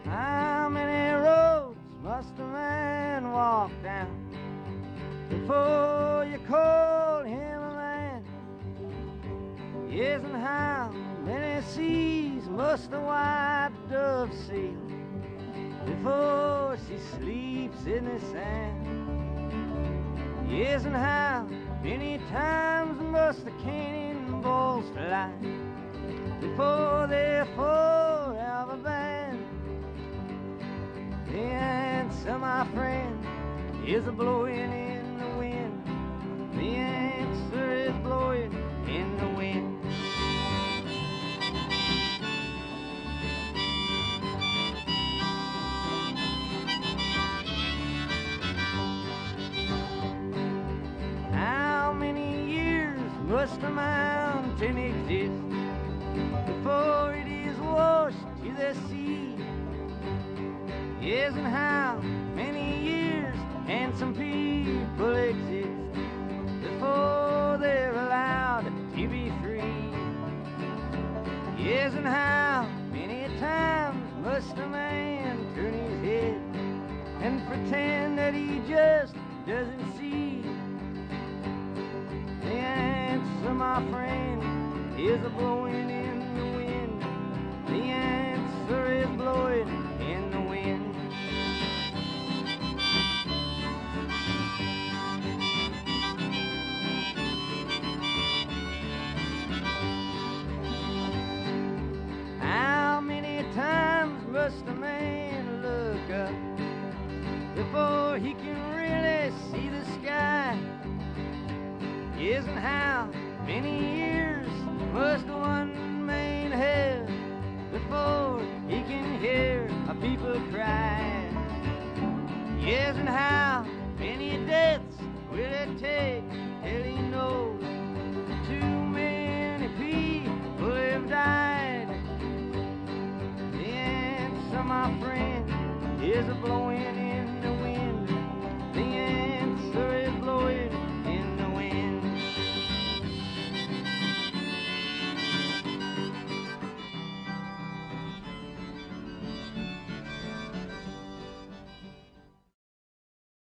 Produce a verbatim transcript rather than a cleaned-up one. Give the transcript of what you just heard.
How many roads must a man walk down before you call him a man? Yes, and how many seas must the white dove sail before she sleeps in the sand? Yes, and how many times must the cannonballs fly before they're forever banned? The answer, my friend, is a blowing in the wind. The answer is blowing in the wind. How many years must a mountain exist before it is washed to the sea? Yes, and how many years can some people exist before they're allowed to be free? Yes, and how many times must a man turn his head and pretend that he just doesn't see? The answer, my friend, is a blowing in the wind. The answer is blowing in the wind. How many times must a man look up before he can really see the sky? Yes, and how many years must one man have before he can hear a people cry? Yes, and how many deaths will it take till he knows too many people have died? The answer, my friend, is a blowing